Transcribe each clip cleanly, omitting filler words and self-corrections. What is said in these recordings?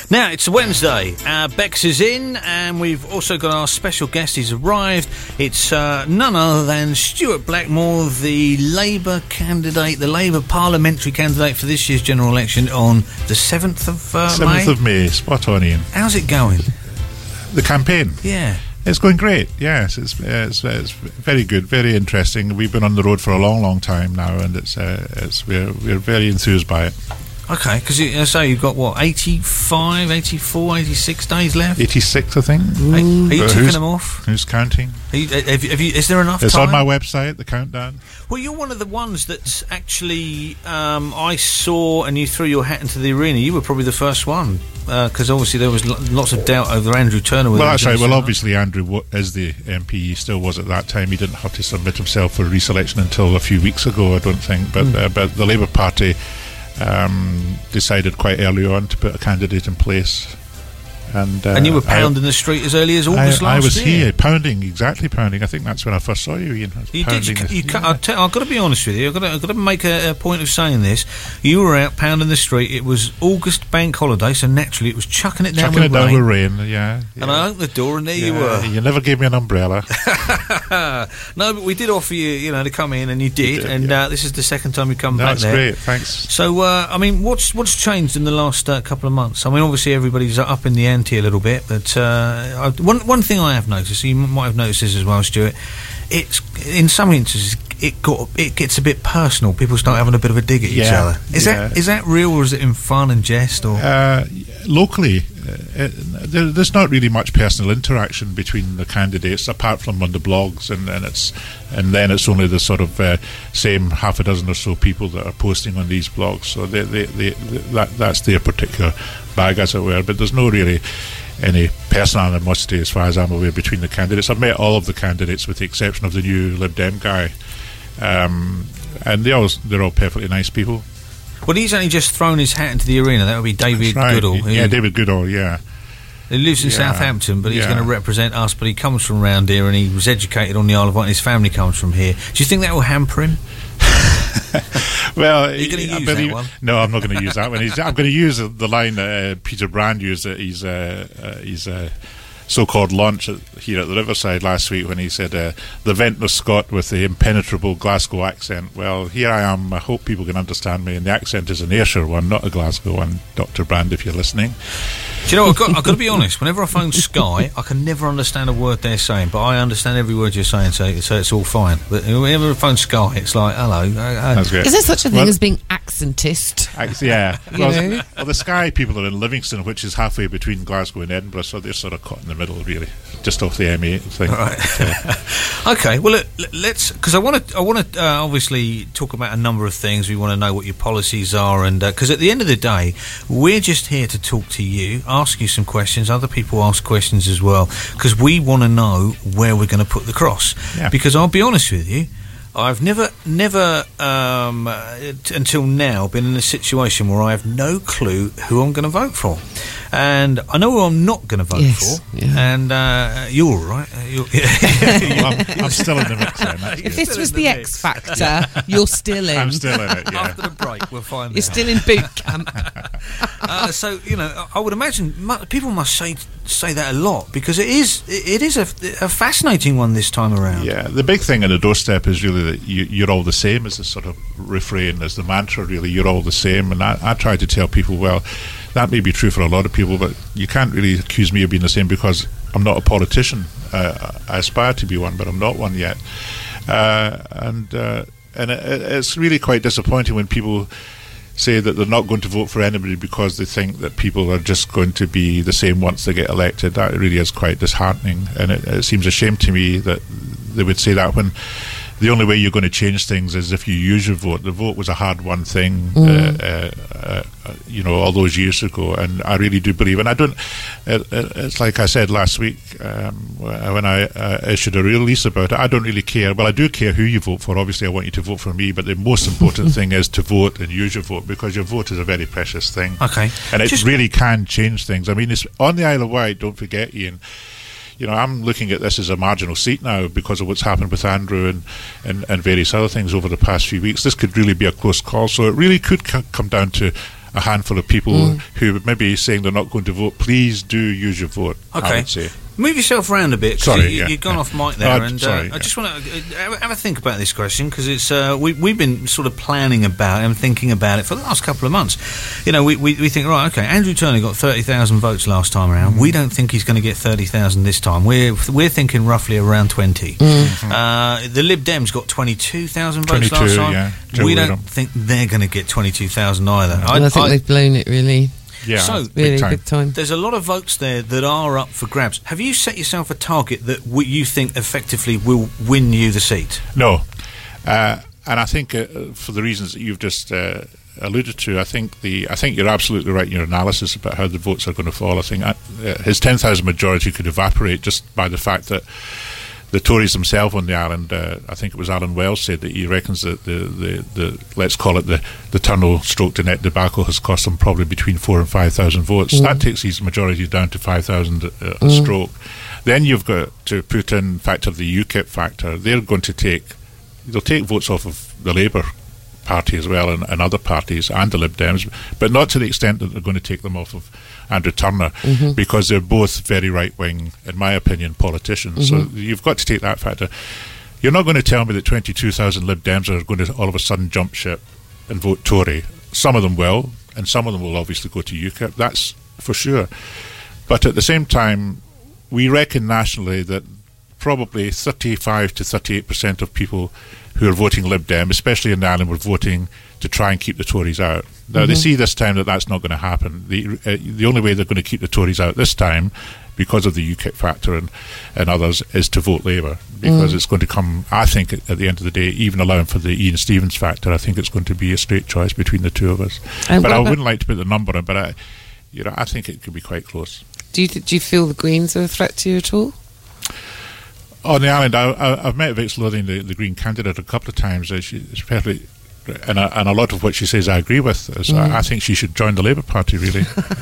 Now, it's Wednesday. Bex is in, and we've also got our special guest. He's arrived. It's none other than Stuart Blackmore, the Labour candidate, the Labour parliamentary candidate for this year's general election on the 7th of May. 7th of May, spot on, Ian. How's it going? The campaign? Yeah. It's going great, yes. It's very good, very interesting. We've been on the road for a long, long time now, and we're very enthused by it. Okay, because I say you've got, 85, 84, 86 days left? 86, I think. Are you ticking them off? Who's counting? Is there enough time? It's on my website, the countdown. Well, you're one of the ones that's actually, I saw, and you threw your hat into the arena. You were probably the first one, because obviously there was lots of doubt over Andrew Turner. Well, that's right. Well, obviously Andrew is the MP. He still was at that time. He didn't have to submit himself for re-selection until a few weeks ago, I don't think. But the Labour Party decided quite early on to put a candidate in place. And you were pounding the street as early as August last year. I was here, pounding. I think that's when I first saw you, Ian. I've got to be honest with you. I've got to make a point of saying this. You were out pounding the street. It was August bank holiday, so naturally it was chucking it down with rain. Yeah. And I opened the door, and there you were. You never gave me an umbrella. No, but we did offer you, to come in, and you did. This is the second time you come back there. That's great. Thanks. So, what's changed in the last couple of months? I mean, obviously everybody's up in the ante a little bit, but one thing I have noticed, you might have noticed this as well, Stuart, it's in some instances it gets a bit personal. People start having a bit of a dig at each other. Is that real, or is it in fun and jest? Or locally, there's not really much personal interaction between the candidates apart from on the blogs, and then it's only the sort of same half a dozen or so people that are posting on these blogs. So that's their particular bag, as it were. But there's no really any personal animosity, as far as I'm aware, between the candidates. I've met all of the candidates with the exception of the new Lib Dem guy, and they're all perfectly nice people. Well, he's only just thrown his hat into the arena. That would be David Goodall. David Goodall, yeah. He lives in Southampton, but he's going to represent us, but he comes from around here, and he was educated on the Isle of Wight, and his family comes from here. Do you think that will hamper him? Well, are you going to use that one? No, I'm not going to use that one. I'm going to use the line that Peter Brand used at his so-called launch here at the Riverside last week, when he said the vintner Scot with the impenetrable Glasgow accent. Well, here I am. I hope people can understand me, and the accent is an Ayrshire one, not a Glasgow one. Dr. Brand, if you're listening. Do you know, I've got to be honest, whenever I phone Sky, I can never understand a word they're saying, but I understand every word you're saying, so it's all fine. But whenever I phone Sky, it's like, hello. That's great. Is there such a thing as being accentist? Yeah. Well, the Sky people are in Livingston, which is halfway between Glasgow and Edinburgh, so they're sort of caught in the middle, really, just off the M8 thing. All right. Okay, well, let's, because I want to obviously talk about a number of things. We want to know what your policies are, and because at the end of the day, we're just here to talk to you, ask you some questions. Other people ask questions as well, because we want to know where we're going to put the cross. Yeah. Because I'll be honest with you, I've never until now been in a situation where I have no clue who I'm going to vote for, and I know who I'm not going to vote for. Yeah. And you're all right. I'm still in the mix then. If this was the X Factor, you're still in. I'm still in it. Yeah. After the break, we'll find. You're still in boot camp. So I would imagine people must say that a lot, because it is a fascinating one this time around. Yeah, the big thing on the doorstep is really that you're all the same, as the sort of refrain, as the mantra, really. You're all the same, and I try to tell people, well, that may be true for a lot of people, but you can't really accuse me of being the same, because I'm not a politician. I aspire to be one, but I'm not one yet. And it's really quite disappointing when people say that they're not going to vote for anybody because they think that people are just going to be the same once they get elected. That really is quite disheartening, and it seems a shame to me that they would say that, when the only way you're going to change things is if you use your vote. The vote was a hard-won thing, all those years ago, and I really do believe. And I don't. It's like I said last week when I issued a release about it. I don't really care. Well, I do care who you vote for. Obviously, I want you to vote for me. But the most important thing is to vote and use your vote, because your vote is a very precious thing. Okay, and it really can change things. I mean, it's on the Isle of Wight. Don't forget, Ian. I'm looking at this as a marginal seat now because of what's happened with Andrew and various other things over the past few weeks. This could really be a close call, so it really could come down to a handful of people who may be saying they're not going to vote. Please do use your vote. Okay. I would say. Move yourself around a bit. Sorry, you've gone off mic there, and I just want to have a think about this question, because it's we've been sort of planning about it and thinking about it for the last couple of months. You know, we think, right, okay, Andrew Turner got 30,000 votes last time around. We don't think he's going to get 30,000 this time. We're thinking roughly around 20. The Lib Dems got 22,000 votes last time. Yeah. We don't think they're going to get 22,000 either. I think they've blown it, really. Yeah, so really big time. There's a lot of votes there that are up for grabs. Have you set yourself a target that you think effectively will win you the seat? No, and I think for the reasons that you've just alluded to, I think you're absolutely right in your analysis about how the votes are going to fall. I think his 10,000 majority could evaporate just by the fact that the Tories themselves on the island, I think it was Alan Wells said that he reckons that the let's call it the Tunnel stroke to net debacle has cost them probably between 4,000 and 5,000 votes. That takes these majorities down to 5,000 a stroke. Then you've got to put in factor the UKIP factor. They'll take votes off of the Labour Party as well, and other parties, and the Lib Dems, but not to the extent that they're going to take them off of Andrew Turner, because they're both very right-wing, in my opinion, politicians. So you've got to take that factor. You're not going to tell me that 22,000 Lib Dems are going to all of a sudden jump ship and vote Tory. Some of them will, and some of them will obviously go to UKIP, that's for sure. But at the same time, we reckon nationally that probably 35 to 38% of people who are voting Lib Dem, especially in Ireland, were voting to try and keep the Tories out. Now, they see this time that that's not going to happen. The only way they're going to keep the Tories out this time, because of the UKIP factor and others, is to vote Labour, because it's going to come, I think, at the end of the day, even allowing for the Ian Stevens factor, I think it's going to be a straight choice between the two of us. But I wouldn't like to put the number on, but I think it could be quite close. Do you feel the Greens are a threat to you at all? On the island, I've met Vix Lothian, the Green candidate, a couple of times. She's perfectly, and a lot of what she says I agree with. So I think she should join the Labour Party, really.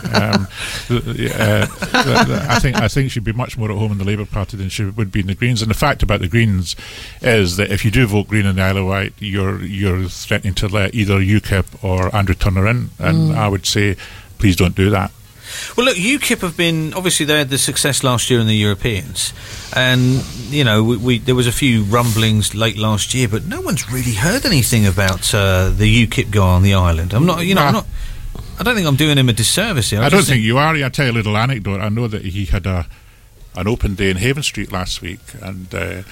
I think she'd be much more at home in the Labour Party than she would be in the Greens. And the fact about the Greens is that if you do vote Green in the Isle of Wight, you're threatening to let either UKIP or Andrew Turner in. And I would say, please don't do that. Well, look, UKIP have been, obviously they had the success last year in the Europeans, and, you know, there was a few rumblings late last year, but no one's really heard anything about the UKIP guy on the island. I don't think I'm doing him a disservice here. I don't think you are. I'll tell you a little anecdote. I know that he had an open day in Haven Street last week, and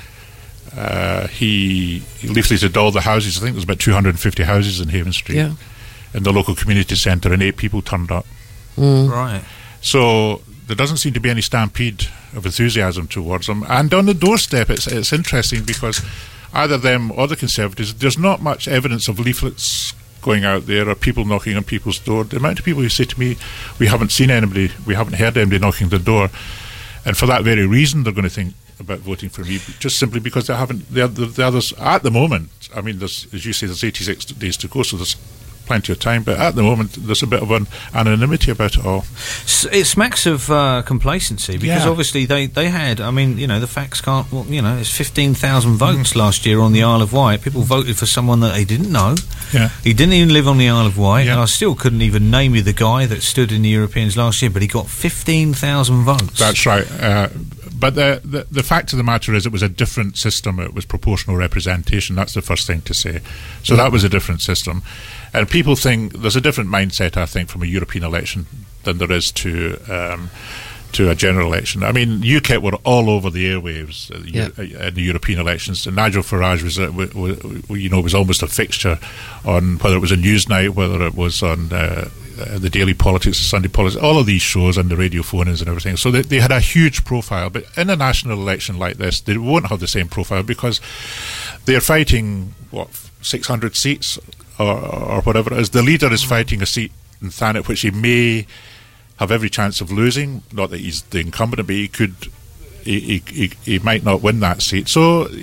he leafleted all the houses. I think there's about 250 houses in Haven Street, in the local community centre, and 8 people turned up. Right. So there doesn't seem to be any stampede of enthusiasm towards them. And on the doorstep, it's interesting, because either them or the Conservatives, there's not much evidence of leaflets going out there or people knocking on people's door. The amount of people who say to me, we haven't seen anybody, we haven't heard anybody knocking the door, and for that very reason they're going to think about voting for me, just simply because they haven't. The others at the moment, I mean, there's, as you say, there's 86 days to go, so there's plenty of time, but at the moment there's a bit of an anonymity about it all. It smacks of complacency, because obviously they had, I mean, you know, the facts can't, well, you know, it's 15,000 votes last year on the Isle of Wight. People voted for someone that they didn't know. He didn't even live on the Isle of Wight, and I still couldn't even name you the guy that stood in the Europeans last year, but he got 15,000 votes. That's right. But the fact of the matter is, it was a different system. It was proportional representation. That's the first thing to say. So that was a different system. And people think there's a different mindset, I think, from a European election than there is to a general election. I mean, UKIP were all over the airwaves in the European elections. And Nigel Farage was almost a fixture on, whether it was a Newsnight, whether it was on the Daily Politics, the Sunday Politics, all of these shows, and the radio phone-ins and everything. So they had a huge profile. But in a national election like this, they won't have the same profile, because they're fighting 600 seats or whatever it is. The leader is fighting a seat in Thanet which he may have every chance of losing. Not that he's the incumbent, but he might not win that seat. So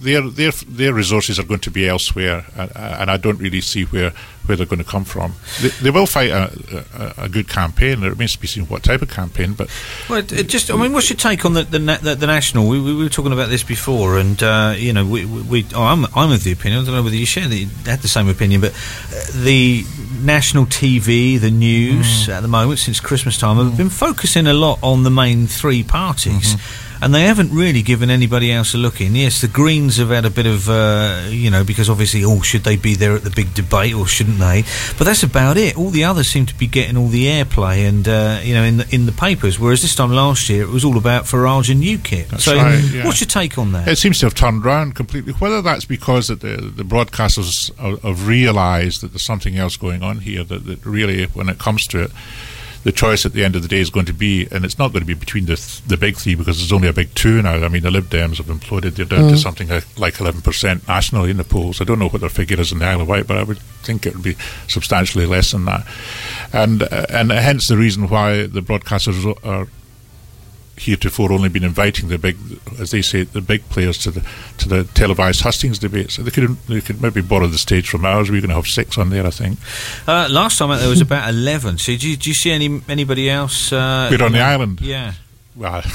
their resources are going to be elsewhere, and I don't really see where they're going to come from. They will fight a good campaign. There remains to be seen what type of campaign. But what's your take on the national? We were talking about this before, and I'm of the opinion. I don't know whether you had the same opinion, but the national TV, the news at the moment since Christmas time have been focusing a lot on the main three parties. And they haven't really given anybody else a look in. Yes, the Greens have had a bit of, because obviously, should they be there at the big debate or shouldn't they? But that's about it. All the others seem to be getting all the airplay and, in the papers. Whereas this time last year, it was all about Farage and UKIP. That's right, yeah. What's your take on that? It seems to have turned round completely. Whether that's because that the broadcasters have realised that there's something else going on here, that really, when it comes to it, the choice at the end of the day is going to be, and it's not going to be between the big three, because there's only a big two now. I mean, the Lib Dems have imploded. They're down to something like 11% nationally in the polls. I don't know what their figure is in the Isle of Wight, but I would think it would be substantially less than that. And hence the reason why the broadcasters are heretofore only been inviting the big, as they say, the big players to the televised hustings debates. So they could maybe borrow the stage from ours. We're going to have 6 on there, I think. Last time out there was about 11. So do you see anybody else? We're on the island. Yeah. Well,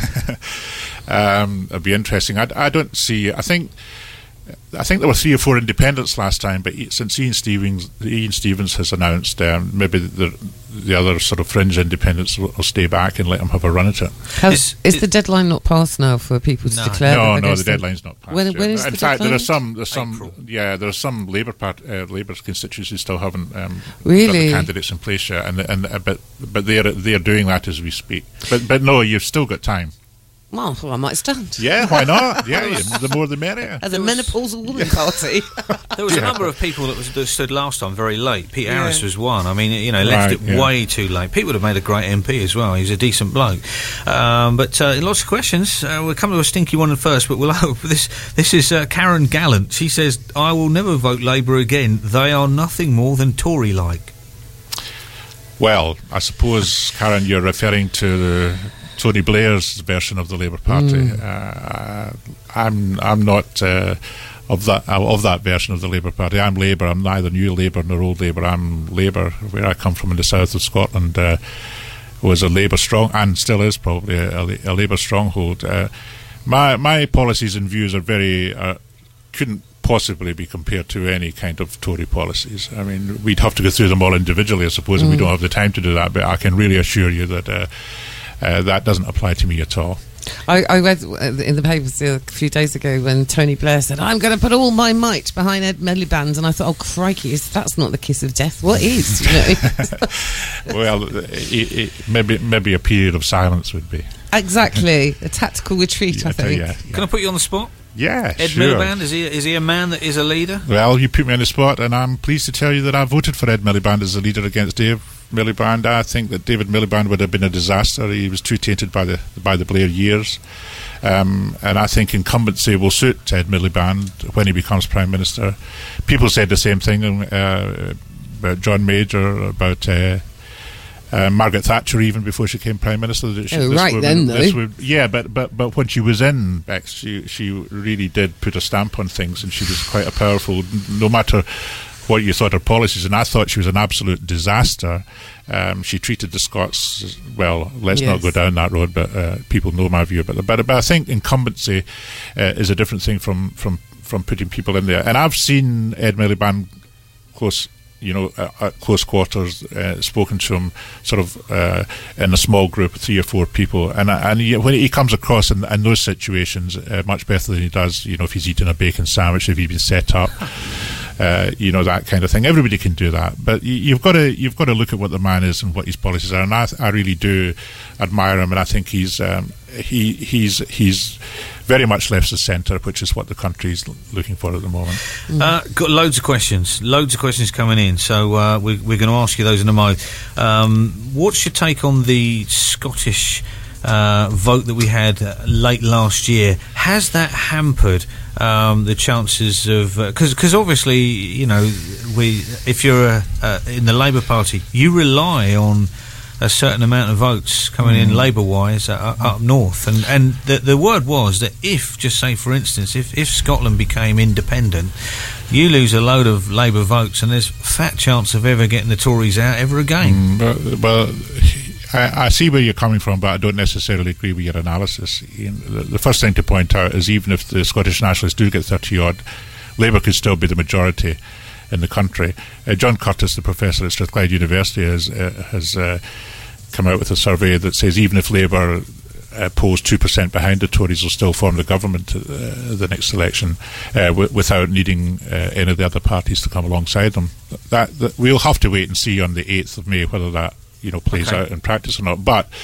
it'd be interesting. I don't see. I think there were 3 or 4 independents last time, but since Ian Stevens has announced, maybe the other sort of fringe independents will stay back and let him have a run at it. Is the deadline not passed now for people to declare? No, the deadline's not passed. When is in the fact, deadline? there are some Labour constituencies who still haven't really got the candidates in place yet, but they're doing that as we speak. But no, you've still got time. Well, I might stand. Yeah, why not? Yeah, the more the merrier. As a menopausal woman party. There was a number of people that stood last time very late. Pete Harris was one. I mean, left it way too late. Pete would have made a great MP as well. He's a decent bloke. But lots of questions. We'll come to a stinky one first, but this is Karen Gallant. She says, I will never vote Labour again. They are nothing more than Tory-like. Well, I suppose, Karen, you're referring to Tony Blair's version of the Labour Party. I'm not of that version of the Labour Party. I'm Labour. I'm neither new Labour nor old Labour. I'm Labour. Where I come from in the south of Scotland was a Labour strong, and still is probably a Labour stronghold. My policies and views are couldn't possibly be compared to any kind of Tory policies. I mean, we'd have to go through them all individually, I suppose, and we don't have the time to do that. But I can really assure you that that doesn't apply to me at all. I read in the papers a few days ago when Tony Blair said, I'm going to put all my might behind Ed Miliband, and I thought, oh crikey, that's not the kiss of death. What is? Well, maybe a period of silence would be. Exactly. A tactical retreat, I think. Yeah. Can I put you on the spot? Yeah, Ed Miliband, is he a man that is a leader? Well, you put me on the spot, and I'm pleased to tell you that I voted for Ed Miliband as a leader against Dave Miliband. I think that David Miliband would have been a disaster. He was too tainted by the Blair years, and I think incumbency will suit Ed Miliband when he becomes Prime Minister. People said the same thing about John Major, about Margaret Thatcher, even before she became Prime Minister. But when she was in, Bex, she really did put a stamp on things, and she was quite a powerful, no matter what you thought her policies, and I thought she was an absolute disaster. She treated the Scots well. Let's not go down that road, but people know my view about that. But I think incumbency is a different thing from putting people in there. And I've seen Ed Miliband close quarters, spoken to him sort of in a small group of 3 or 4 people, and when he comes across in those situations much better than he does, if he's eating a bacon sandwich, if he's been set up. That kind of thing. Everybody can do that, but you've got to look at what the man is and what his policies are. And I really do admire him, and I think he's very much left of centre, which is what the country's looking for at the moment. Got loads of questions coming in, so we're going to ask you those in a moment. What's your take on the Scottish vote that we had late last year? Has that hampered the chances of, because obviously if you're in the Labour Party, you rely on a certain amount of votes coming in Labour-wise up north. And the word was that if, just say for instance, if Scotland became independent, you lose a load of Labour votes and there's fat chance of ever getting the Tories out ever again. Well, I see where you're coming from, but I don't necessarily agree with your analysis. The first thing to point out is even if the Scottish Nationalists do get 30-odd, Labour could still be the majority in the country. John Curtis, the professor at Strathclyde University, has come out with a survey that says even if Labour polls 2% behind the Tories, will still form the government at the next election without needing any of the other parties to come alongside them. That we'll have to wait and see on the 8th of May whether that plays out in practice or not. But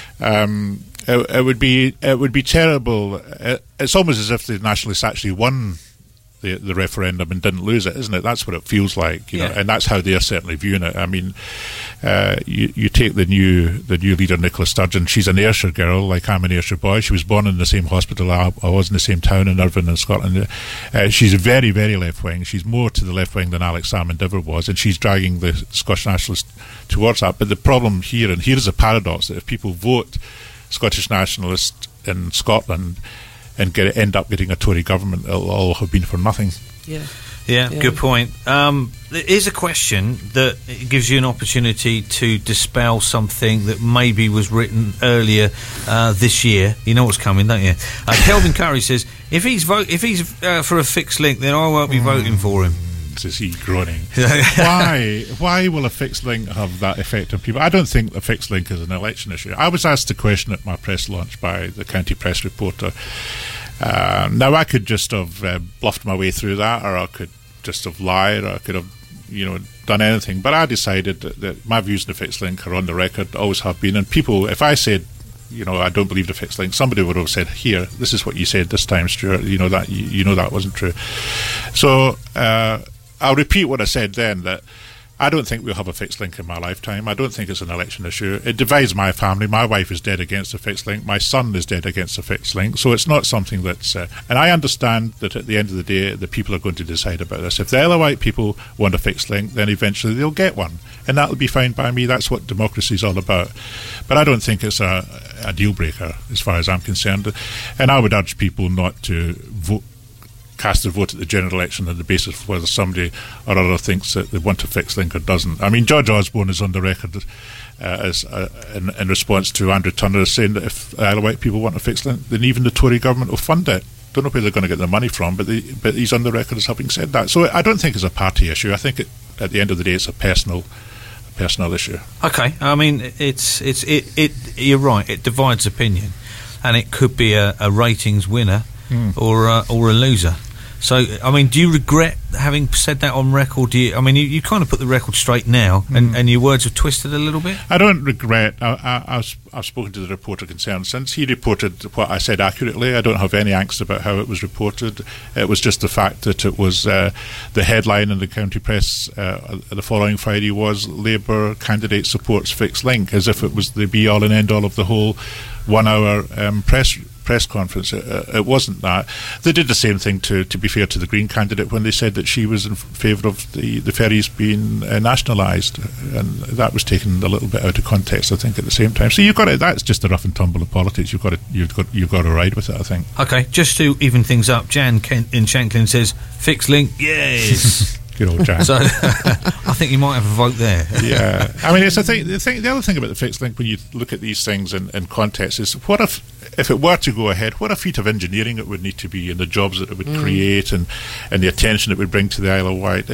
it would be terrible. It's almost as if the Nationalists actually won the referendum and didn't lose it, isn't it? That's what it feels like, you know, and that's how they're certainly viewing it. I mean, you take the new leader, Nicola Sturgeon. She's an Ayrshire girl, like I'm an Ayrshire boy. She was born in the same hospital I was, in the same town in Irvine in Scotland. She's very, very left wing. She's more to the left wing than Alex Salmond ever was, and she's dragging the Scottish Nationalists towards that. But the problem here, and here is a paradox, that if people vote Scottish Nationalist in Scotland and end up getting a Tory government, it'll all have been for nothing. Yeah, good point. There is a question that gives you an opportunity to dispel something that maybe was written earlier this year. You know what's coming, don't you? Kelvin Curry says, if he's for a fixed link, then I won't be voting for him. Is he groaning? Why will a fixed link have that effect on people? I don't think a fixed link is an election issue. I was asked a question at my press launch by the county press reporter. Now I could just have bluffed my way through that, or I could just have lied, or I could have done anything. But I decided that my views on the fixed link are on the record, always have been. And people, if I said, I don't believe the fixed link, somebody would have said, here, this is what you said this time, Stuart. That wasn't true. So I'll repeat what I said then, that I don't think we'll have a fixed link in my lifetime. I don't think it's an election issue. It divides my family. My wife is dead against a fixed link. My son is dead against a fixed link. So it's not something that's... and I understand that at the end of the day, the people are going to decide about this. If the Isle of Wight people want a fixed link, then eventually they'll get one. And that'll be fine by me. That's what democracy is all about. But I don't think it's a deal breaker as far as I'm concerned. And I would urge people not to cast their vote at the general election on the basis of whether somebody or other thinks that they want a fixed link or doesn't. I mean, George Osborne is on the record in response to Andrew Turner saying that if the Isle of Wight people want a fixed link, then even the Tory government will fund it. Don't know where they're going to get the money from, but he's on the record as having said that. So I don't think it's a party issue. I think at the end of the day, it's a personal issue. Okay, I mean, you're right. It divides opinion, and it could be a ratings winner or a loser. So, I mean, do you regret having said that on record? You kind of put the record straight now, and your words have twisted a little bit? I don't regret. I've spoken to the reporter concerned since. He reported what I said accurately. I don't have any angst about how it was reported. It was just the fact that it was the headline in the county press the following Friday was Labour candidate supports fixed link, as if it was the be-all and end-all of the whole 1 hour press conference. It wasn't that. They did the same thing, to be fair to the Green candidate, when they said that she was in favour of the ferries being nationalised, and that was taken a little bit out of context, I think, at the same time. So that's just the rough and tumble of politics. You've got to ride with it, I think. Okay, just to even things up, Jan Kent in Shanklin says fixed link, yes. Good old Jan. So I think you might have a vote there. Yeah, I mean, it's the other thing about the fixed link when you look at these things in context is, what if it were to go ahead, what a feat of engineering it would need to be, and the jobs that it would create, and the attention it would bring to the Isle of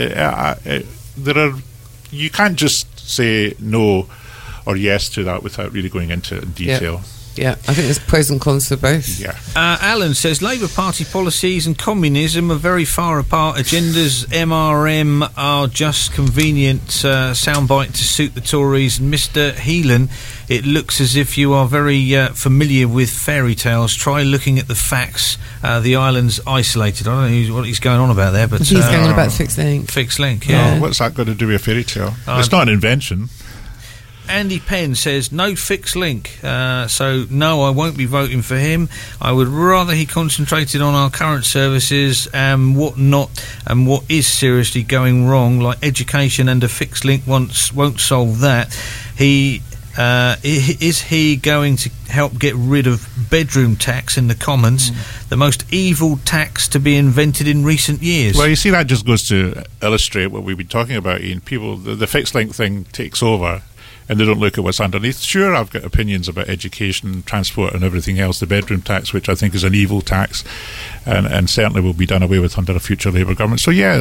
Wight. You can't just say no or yes to that without really going into it in detail. Yeah, I think there's pros and cons for both. Yeah. Alan says Labour Party policies and communism are very far apart. Agendas, MRM are just convenient soundbite to suit the Tories. And Mr. Heelan, it looks as if you are very familiar with fairy tales. Try looking at the facts. The island's isolated. I don't know what he's going on about there, but he's going on about fixed link. Fixed link, yeah. Oh, what's that got to do with a fairy tale? It's not an invention. Andy Penn says no fixed link, so no, I won't be voting for him. I would rather he concentrated on our current services and what is seriously going wrong, like education, and a fixed link won't solve that. He Is he going to help get rid of bedroom tax in the Commons, the most evil tax to be invented in recent years? Well, you see, that just goes to illustrate what we've been talking about, Ian. People, the fixed link thing takes over, and they don't look at what's underneath. Sure, I've got opinions about education, transport and everything else. The bedroom tax, which I think is an evil tax, and certainly will be done away with under a future Labour government. So yeah,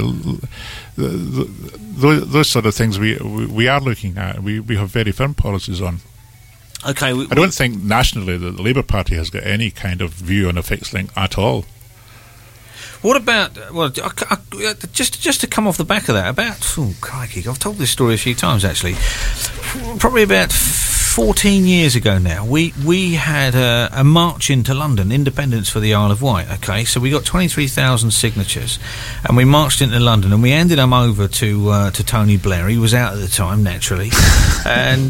those sort of things we are looking at. We have very firm policies on. Okay, I don't think nationally that the Labour Party has got any kind of view on a fixed link at all. What about, well, just to come off the back of that, crikey, I've told this story a few times actually. Probably about 14 years ago now, we had a march into London, Independence for the Isle of Wight, okay? So we got 23,000 signatures, and we marched into London, and we handed them over to Tony Blair. He was out at the time, naturally. And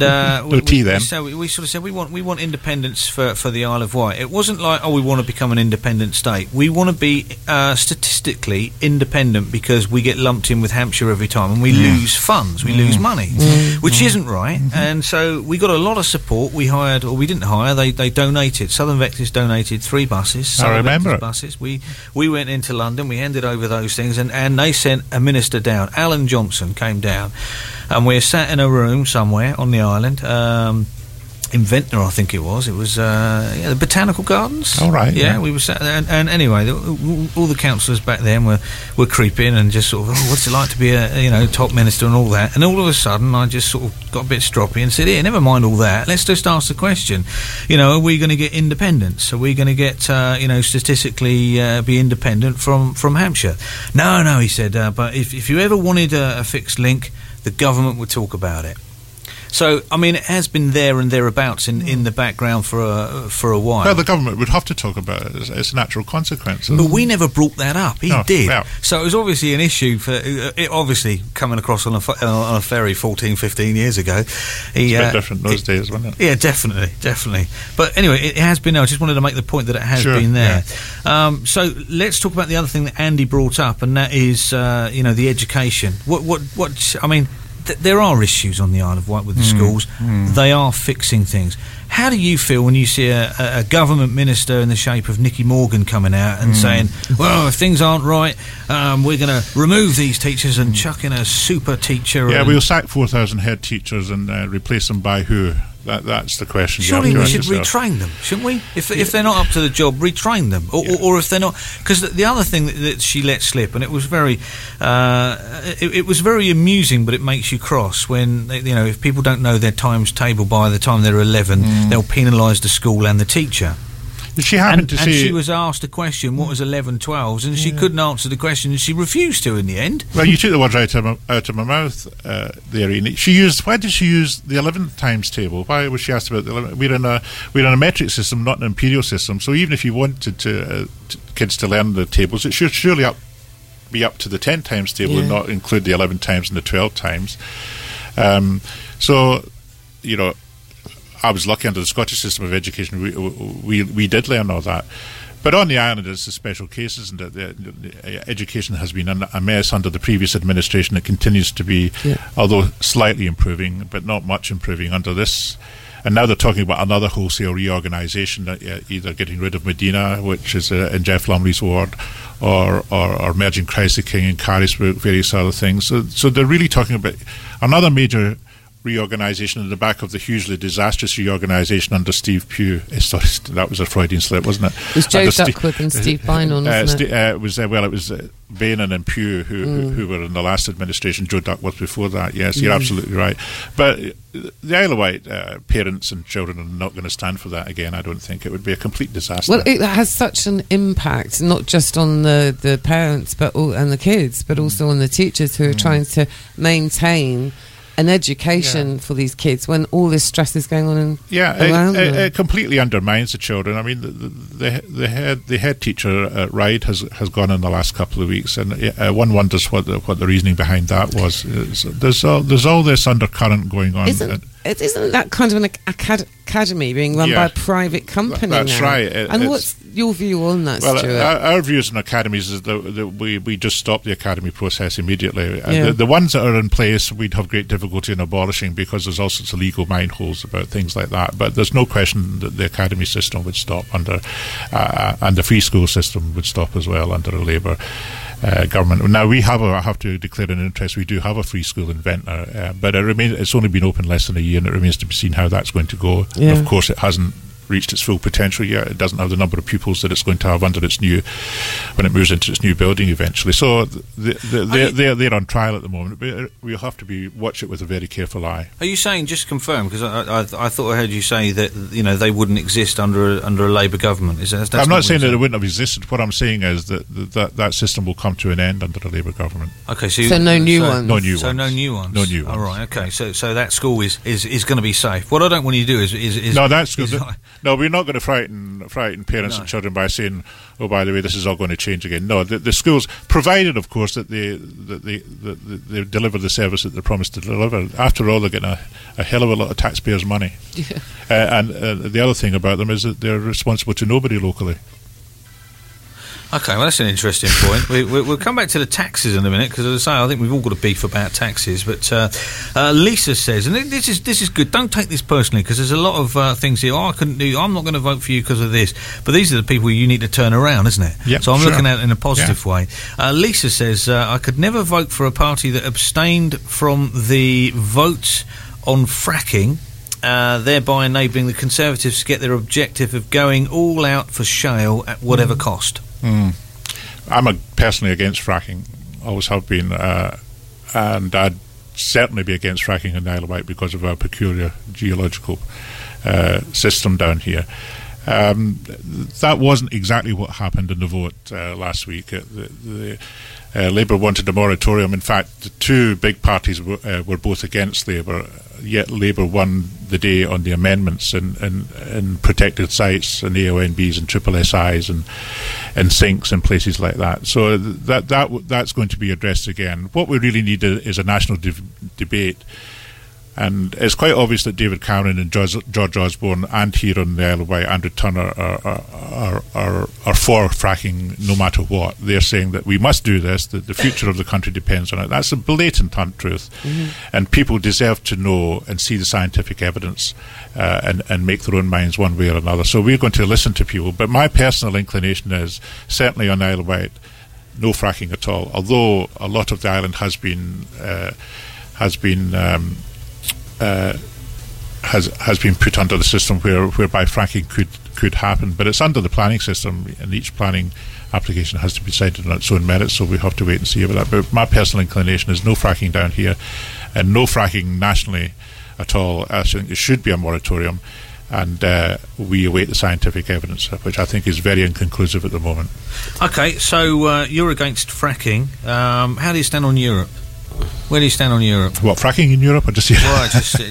so we sort of said, we want independence for the Isle of Wight. It wasn't like, we want to become an independent state. We want to be statistically independent because we get lumped in with Hampshire every time, and we lose funds, we lose money, which isn't right. And so we got a lot of support. We hired, or we didn't hire, they donated. Southern Vectis donated 3 buses. I remember it. Buses. We went into London, we handed over those things, and they sent a minister down. Alan Johnson came down, and we were sat in a room somewhere on the island, in Ventnor, I think it was. It was the Botanical Gardens. All right. Yeah, we were sat there, and anyway, all the councillors back then were creeping and just sort of, what's it like to be a top minister and all that. And all of a sudden, I just sort of got a bit stroppy and said, "Here, never mind all that. Let's just ask the question. Are we going to get independence? Are we going to get statistically be independent from Hampshire?" No, he said. But if you ever wanted a fixed link, the government would talk about it. So, I mean, it has been there and thereabouts in the background for a while. Well, the government would have to talk about it. It's a natural consequence. But we never brought that up. He did. Well. So it was obviously an issue for it. Obviously, coming across on a ferry 14, 15 years ago. It's a bit different those days, wasn't it? Yeah, definitely. But anyway, it has been there. I just wanted to make the point that it has been there. Yeah. So let's talk about the other thing that Andy brought up, and that is, the education. What I mean. There are issues on the Isle of Wight with the schools. They are fixing things. How do you feel when you see a government minister in the shape of Nicky Morgan coming out and saying, well, if things aren't right, we're going to remove these teachers and chuck in a super teacher? Yeah, we'll sack 4,000 head teachers and replace them by who? That's the question. Surely we should retrain them, shouldn't we? If they're not up to the job, retrain them, or if they're not. Because the other thing that she let slip, and it was very, it was very amusing, but it makes you cross when if people don't know their times table by the time they're 11, they'll penalise the school and the teacher. She happened to see. And she was asked a question, what was 11, 12s, and she couldn't answer the question, and she refused to in the end. Well, you took the words out of my mouth there, Ian. Why did she use the 11 times table? Why was she asked about the 11? We're in a metric system, not an imperial system. So even if you wanted kids to learn the tables, it should surely be up to the 10 times table and not include the 11 times and the 12 times. I was lucky under the Scottish system of education. We did learn all that, but on the island it's a special case, isn't it? The education has been a mess under the previous administration. It continues to be, although slightly improving, but not much improving under this. And now they're talking about another wholesale reorganisation, either getting rid of Medina, which is in Jeff Lumley's ward, or merging Christ the King and Carisbrooke, various other things. So they're really talking about another major reorganisation in the back of the hugely disastrous reorganisation under Steve Pugh. Sorry, that was a Freudian slip, wasn't it? It was Joe Duckworth and Steve Bynon, wasn't it? It was Bainan and Pugh who were in the last administration. Joe Duckworth before that. Yes, you're absolutely right. But the Isle of Wight parents and children are not going to stand for that again. I don't think. It would be a complete disaster. Well, it has such an impact, not just on the parents and the kids, but also on the teachers who are trying to maintain an education for these kids when all this stress is going on around them. It completely undermines the children. I mean, the head teacher at Ryde has gone in the last couple of weeks, and one wonders what the reasoning behind that was. There's all this undercurrent going on. isn't that kind of an academy being run by a private company That's now? right. And what's your view on that, Well, Stuart? our views on academies is that we just stop the academy process immediately. The ones that are in place, we'd have great difficulty in abolishing because there's all sorts of legal mineholes about things like that. But there's no question that the academy system would stop under, and the free school system would stop as well under a Labour government. Now I have to declare an interest. We do have a free school in Ventnor, but it's only been open less than a year, and it remains to be seen how that's going to go. Yeah. Of course, it hasn't reached its full potential yet. It doesn't have the number of pupils that it's going to have when it moves into its new building eventually. So they're on trial at the moment. But we'll have to watch it with a very careful eye. Are you saying, just confirm, because I thought I heard you say that they wouldn't exist under a Labour government? I'm not saying that it wouldn't have existed. What I'm saying is that system will come to an end under a Labour government. Okay, so no new ones. No new ones. So no new ones. No new ones. All right. Okay. So that school is going to be safe. What I don't want you to do is no, that's good. No, we're not going to frighten parents and children by saying, "Oh, by the way, this is all going to change again." No, the schools, provided, of course, that they deliver the service that they promised to deliver. After all, they're getting a hell of a lot of taxpayers' money. Yeah. And the other thing about them is that they're responsible to nobody locally. Okay, well, that's an interesting point. We'll come back to the taxes in a minute, because, as I say, I think we've all got a beef about taxes. But Lisa says, and this is good, don't take this personally, because there's a lot of things here, I couldn't do, I'm not going to vote for you because of this. But these are the people you need to turn around, isn't it? Yep, so I'm sure. looking at it in a positive way. Lisa says, I could never vote for a party that abstained from the vote on fracking, thereby enabling the Conservatives to get their objective of going all out for shale at whatever cost. I'm personally against fracking, always have been, and I'd certainly be against fracking in the Isle of Wight because of our peculiar geological system down here. That wasn't exactly what happened in the vote last week. Labour wanted a moratorium. In fact, the two big parties were both against Labour, yet Labour won the day on the amendments in protected sites and AONBs and SSIs and sinks and places like that. So that's going to be addressed again. What we really need is a national debate. And it's quite obvious that David Cameron and George Osborne, and here on the Isle of Wight, Andrew Turner, are for fracking no matter what. They're saying that we must do this, that the future of the country depends on it. That's a blatant untruth. Mm-hmm. And people deserve to know and see the scientific evidence and make their own minds one way or another. So we're going to listen to people. But my personal inclination is, certainly on the Isle of Wight, no fracking at all. Although a lot of the island has been put under the system whereby fracking could happen, but it's under the planning system, and each planning application has to be decided on its own merits, so we have to wait and see about that. But my personal inclination is no fracking down here, and no fracking nationally at all. I think it should be a moratorium, and we await the scientific evidence, which I think is very inconclusive at the moment. Okay, so you're against fracking. How do you stand on Europe? Where do you stand on Europe? What, fracking in Europe, or just here? Well,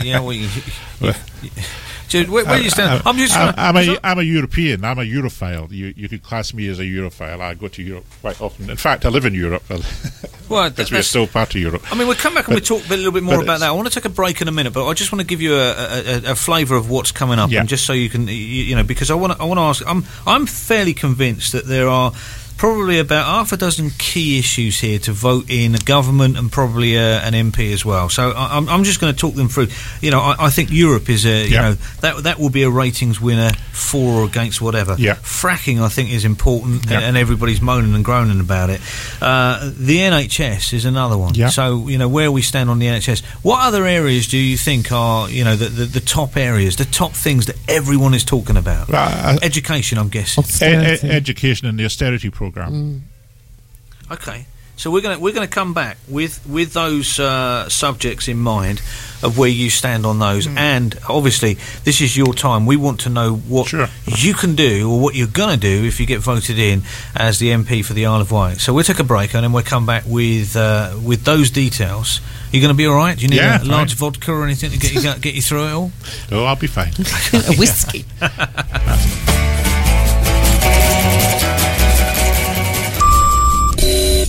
where do you stand? I'm a European. I'm a Europhile. You could class me as a Europhile. I go to Europe quite often. In fact, I live in Europe. Well, because we're still part of Europe. I mean, we'll come back and we'll talk a little bit more about that. I want to take a break in a minute, but I just want to give you a flavour of what's coming up, and just so you can, because I want to ask. I'm fairly convinced that there are probably about half a dozen key issues here to vote in a government and probably an MP as well. So I'm just going to talk them through. I think Europe is that will be a ratings winner for or against whatever. Yeah. Fracking, I think, is important, and everybody's moaning and groaning about it. The NHS is another one. Yeah. So where we stand on the NHS. What other areas do you think are the top areas, the top things that everyone is talking about? Education, I'm guessing. Education and the austerity program. Okay, so we're going to come back with those subjects in mind of where you stand on those, and obviously this is your time. We want to know what you can do or what you're going to do if you get voted in as the MP for the Isle of Wight. So we'll take a break and then we'll come back with those details. You're going to be all right? Do you need a large vodka or anything to get you through it all? No, I'll be fine. A whiskey.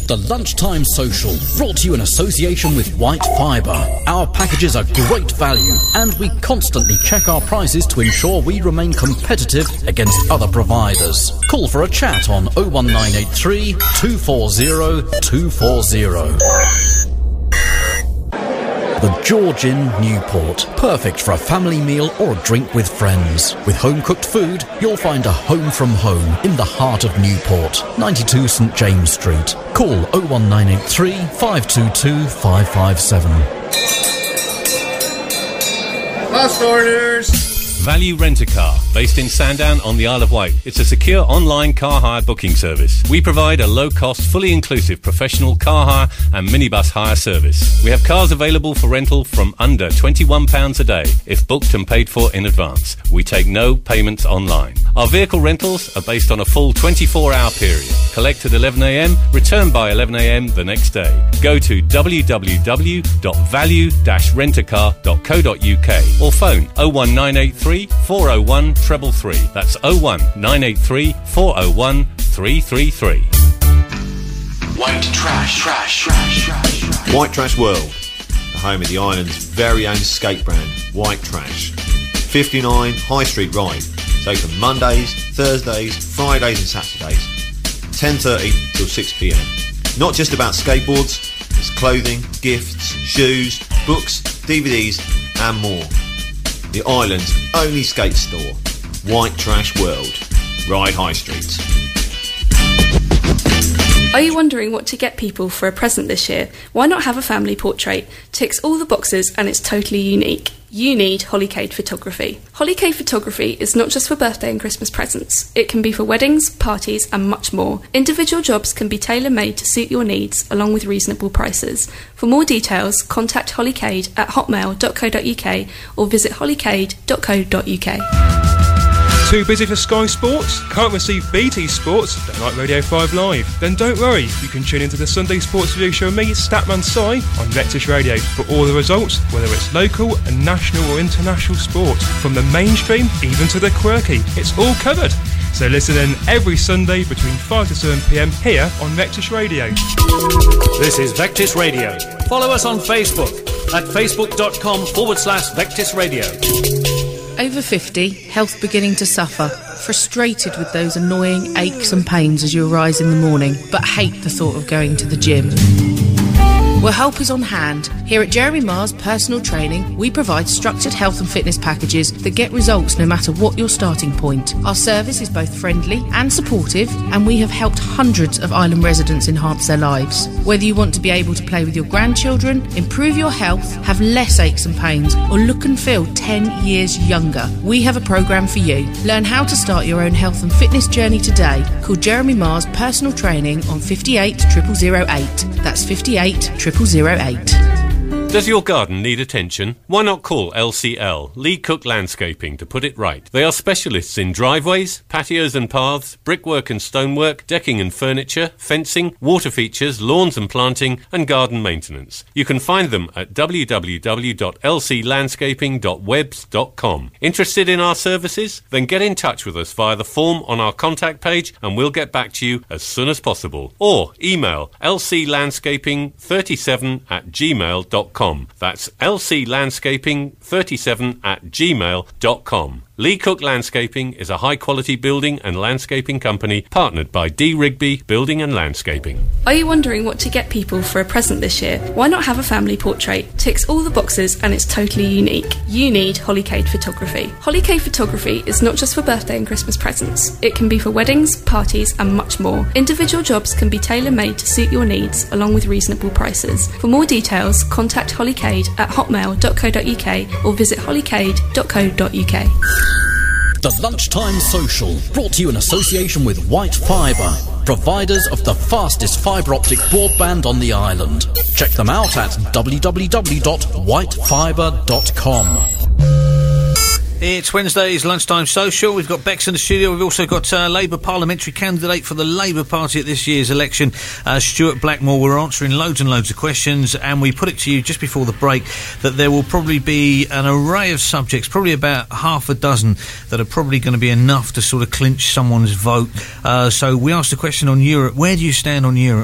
The Lunchtime Social, brought to you in association with White Fibre. Our packages are great value, and we constantly check our prices to ensure we remain competitive against other providers. Call for a chat on 01983 240 240. The George Inn, Newport. Perfect for a family meal or a drink with friends. With home-cooked food, you'll find a home from home in the heart of Newport. 92 St James Street. Call 01983 522 557. Last orders! Value Rent-A-Car, based in Sandown on the Isle of Wight. It's a secure online car hire booking service. We provide a low-cost, fully inclusive professional car hire and minibus hire service. We have cars available for rental from under £21 a day, if booked and paid for in advance. We take no payments online. Our vehicle rentals are based on a full 24-hour period. Collect at 11 a.m, return by 11 a.m. the next day. Go to www.value-rentacar.co.uk or phone 01983 401 333. That's 01983 401 333. White Trash. White Trash World, the home of the island's very own skate brand, White Trash. 59 High Street Ride. It's open Mondays, Thursdays, Fridays and Saturdays. 10:30 till 6 p.m. Not just about skateboards, it's clothing, gifts, shoes, books, DVDs and more. The island's only skate store, White Trash World, Ryde High Street. Are you wondering what to get people for a present this year? Why not have a family portrait? Ticks all the boxes and it's totally unique. You need Hollycade Photography. Hollycade Photography is not just for birthday and Christmas presents. It can be for weddings, parties and much more. Individual jobs can be tailor-made to suit your needs along with reasonable prices. For more details, contact Hollycade at hotmail.co.uk or visit hollycade.co.uk. Too busy for Sky Sports? Can't receive BT Sports? Don't like Radio 5 Live? Then don't worry, you can tune into the Sunday Sports Review Show with me, Statman Si, on Vectis Radio for all the results, whether it's local and national or international sport, from the mainstream even to the quirky. It's all covered. So listen in every Sunday between 5 to 7 p.m. here on Vectis Radio. This is Vectis Radio. Follow us on Facebook at facebook.com/Vectis Radio. Over 50, health beginning to suffer, frustrated with those annoying aches and pains as you arise in the morning, but hate the thought of going to the gym. Well, help is on hand. Here at Jeremy Mars Personal Training, we provide structured health and fitness packages that get results no matter what your starting point. Our service is both friendly and supportive, and we have helped hundreds of island residents enhance their lives. Whether you want to be able to play with your grandchildren, improve your health, have less aches and pains, or look and feel 10 years younger, we have a programme for you. Learn how to start your own health and fitness journey today. Call Jeremy Mars Personal Training on 58 0008. That's 58 0008. Does your garden need attention? Why not call LCL, Lee Cook Landscaping, to put it right. They are specialists in driveways, patios and paths, brickwork and stonework, decking and furniture, fencing, water features, lawns and planting, and garden maintenance. You can find them at www.lclandscaping.webs.com. Interested in our services? Then get in touch with us via the form on our contact page and we'll get back to you as soon as possible. Or email lclandscaping37@gmail.com. That's lclandscaping37@gmail.com. Lee Cook Landscaping is a high-quality building and landscaping company partnered by D. Rigby Building and Landscaping. Are you wondering what to get people for a present this year? Why not have a family portrait? Ticks all the boxes and it's totally unique. You need Hollycade Photography. Hollycade Photography is not just for birthday and Christmas presents. It can be for weddings, parties and much more. Individual jobs can be tailor-made to suit your needs along with reasonable prices. For more details, contact Hollycade at hotmail.co.uk or visit hollycade.co.uk. The Lunchtime Social, brought to you in association with White Fibre, providers of the fastest fibre optic broadband on the island. Check them out at www.whitefibre.com. It's Wednesday's Lunchtime Social. We've got Bex in the studio. We've also got Labour parliamentary candidate for the Labour Party at this year's election, Stuart Blackmore. We're answering loads and loads of questions, and we put it to you just before the break that there will probably be an array of subjects, probably about half a dozen, that are probably going to be enough to sort of clinch someone's vote. So we asked a question on Europe. Where do you stand on Europe?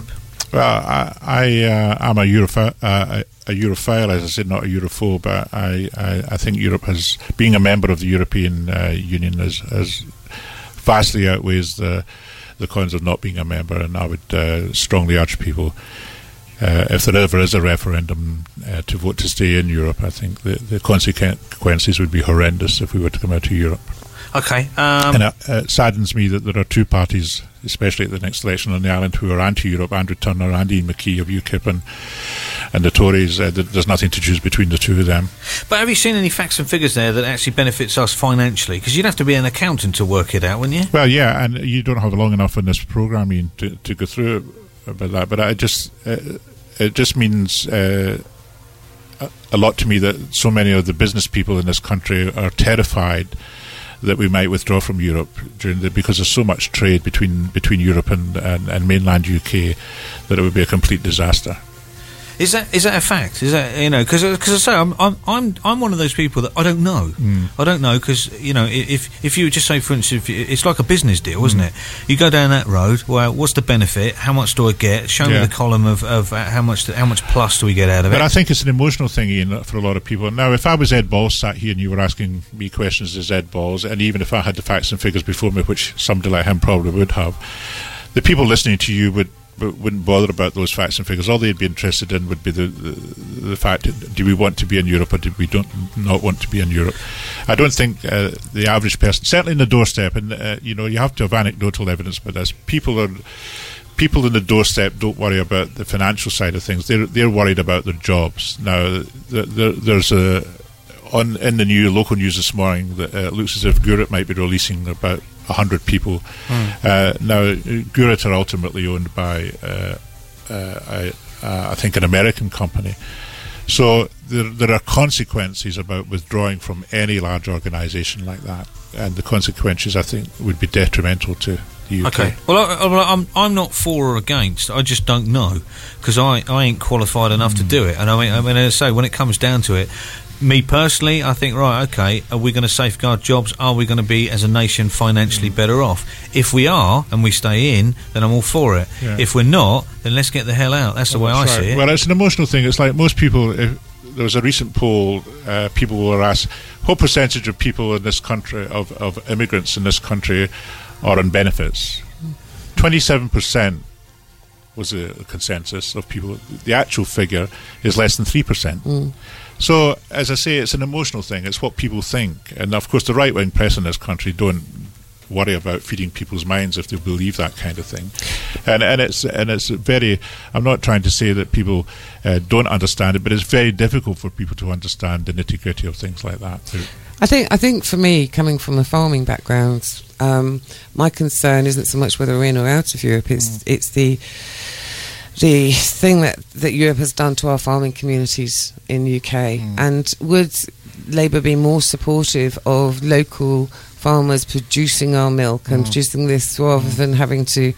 Well, I'm a Europhile, as I said, not a Europhobe. But I think Europe has, being a member of the European Union, has vastly outweighs the cons of not being a member, and I would strongly urge people, if there ever is a referendum, to vote to stay in Europe. I think the consequences would be horrendous if we were to come out of Europe. Okay. And it saddens me that there are two parties, especially at the next election on the island, who are anti-Europe, Andrew Turner and Ian McKee of UKIP, and the Tories. There's nothing to choose between the two of them. But have you seen any facts and figures there that actually benefits us financially? Because you'd have to be an accountant to work it out, wouldn't you? Well, yeah, and you don't have long enough in this programme, Ian, to go through about that. But it just means a lot to me that so many of the business people in this country are terrified that we might withdraw from Europe because there's so much trade between Europe and mainland UK that it would be a complete disaster. Is that a fact? Is that, because I say I'm one of those people that I don't know. I don't know because if you just say, for instance, it's like a business deal, isn't it? You go down that road. Well, what's the benefit? How much do I get? Show me the column of how much plus do we get out of it? But I think it's an emotional thing, Ian, for a lot of people. Now, if I was Ed Balls sat here and you were asking me questions as Ed Balls, and even if I had the facts and figures before me, which somebody like him probably would have, the people listening to you wouldn't bother about those facts and figures. All they'd be interested in would be the fact, do we want to be in Europe or do we not want to be in Europe? I don't think the average person, certainly in the doorstep, and you have to have anecdotal evidence about this, people in the doorstep don't worry about the financial side of things. They're worried about their jobs. Now, there's in the local news this morning that it looks as if Gurit might be releasing about 100 people. Now, Gurit are ultimately owned by, I think, an American company. So there are consequences about withdrawing from any large organisation like that, and the consequences, I think, would be detrimental to the UK. Okay. Well, I'm not for or against. I just don't know because I ain't qualified enough to do it. And I mean, as I say, when it comes down to it, me personally, I think, right, okay, are we going to safeguard jobs? Are we going to be, as a nation, financially better off? If we are, and we stay in, then I'm all for it. Yeah. If we're not, then let's get the hell out. That's the way I see it. Well, it's an emotional thing. It's like most people, there was a recent poll, people were asked, what percentage of people in this country, of immigrants in this country, are on benefits? 27% was the consensus of people. The actual figure is less than 3%. So, as I say, it's an emotional thing. It's what people think. And, of course, the right-wing press in this country don't worry about feeding people's minds if they believe that kind of thing. And it's very... I'm not trying to say that people don't understand it, but it's very difficult for people to understand the nitty-gritty of things like that. I think for me, coming from a farming background, my concern isn't so much whether we're in or out of Europe. It's the thing that Europe has done to our farming communities in the UK. And would Labour be more supportive of local farmers producing our milk and producing this rather than having to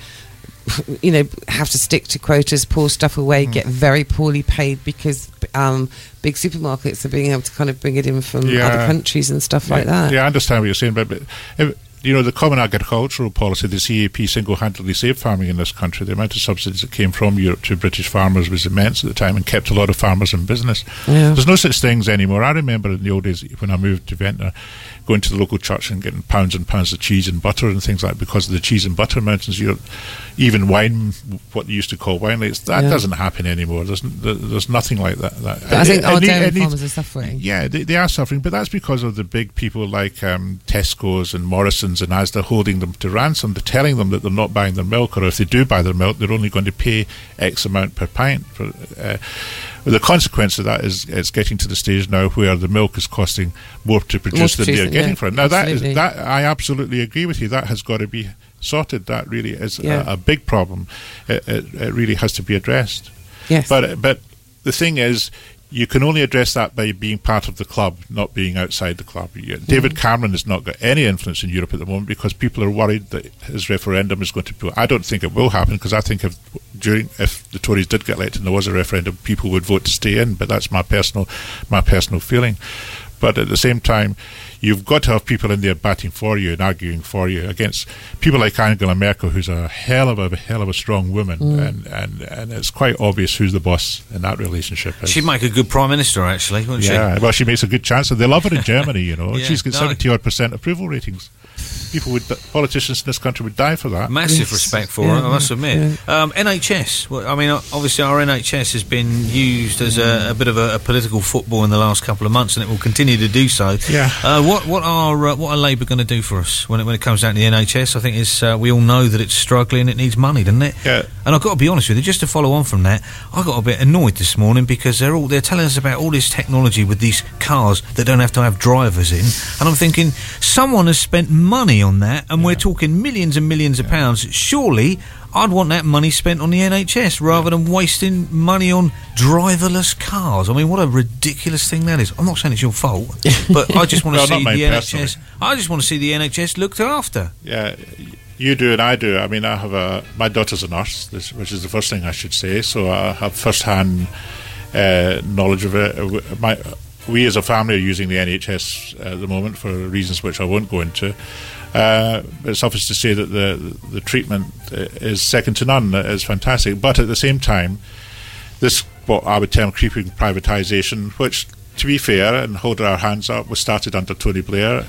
have to stick to quotas, pour stuff away, get very poorly paid because big supermarkets are being able to kind of bring it in from other countries and stuff like that? Yeah, I understand what you're saying, but the Common Agricultural Policy, the CAP, single-handedly saved farming in this country. The amount of subsidies that came from Europe to British farmers was immense at the time and kept a lot of farmers in business. Yeah. There's no such things anymore. I remember in the old days when I moved to Ventnor, going to the local church and getting pounds and pounds of cheese and butter and things like that because of the cheese and butter mountains. Even wine, what they used to call wine lakes, that doesn't happen anymore. There's nothing like that. But I think our dairy farmers are suffering. Yeah, they are suffering, but that's because of the big people like Tesco's and Morrison's and Asda holding them to ransom. They're telling them that they're not buying their milk, or if they do buy their milk, they're only going to pay X amount per pint. The consequence of that is it's getting to the stage now where the milk is costing more to produce than they're getting for it. Now, that I absolutely agree with you. That has got to be sorted. That really is a big problem. It really has to be addressed. Yes. But the thing is, you can only address that by being part of the club, not being outside the club. David Cameron has not got any influence in Europe at the moment because people are worried that his referendum is going to... I don't think it will happen because I think if the Tories did get elected and there was a referendum, people would vote to stay in, but that's my personal feeling. But at the same time, you've got to have people in there batting for you and arguing for you against people like Angela Merkel, who's a hell of a strong woman, and it's quite obvious who's the boss in that relationship. She'd make a good prime minister, actually, wouldn't she? Yeah, well, she makes a good chance. They love her in Germany, you know. Yeah, She's got 70-odd% approval ratings. Politicians in this country would die for that. Massive respect for her, I must admit. NHS. Well, I mean, obviously our NHS has been used as a bit of a political football in the last couple of months, and it will continue to do so. Yeah. What are Labour going to do for us when it comes down to the NHS? I think it's we all know that it's struggling. It needs money, doesn't it? Yeah. And I've got to be honest with you, just to follow on from that, I got a bit annoyed this morning because they're telling us about all this technology with these cars that don't have to have drivers in, and I'm thinking someone has spent money on that, and we're talking millions and millions of pounds. Surely I'd want that money spent on the NHS rather than wasting money on driverless cars. I mean, what a ridiculous thing that is. I'm not saying it's your fault, but I just want to see the NHS. I just want to see the NHS looked after. Yeah, you do and I do. I mean, I have my daughter's a nurse, which is the first thing I should say. So I have first-hand knowledge of it. We as a family are using the NHS at the moment for reasons which I won't go into. It's obvious to say that the treatment is second to none. It's fantastic. But at the same time, this, what I would term creeping privatisation, which, to be fair and hold our hands up, was started under Tony Blair,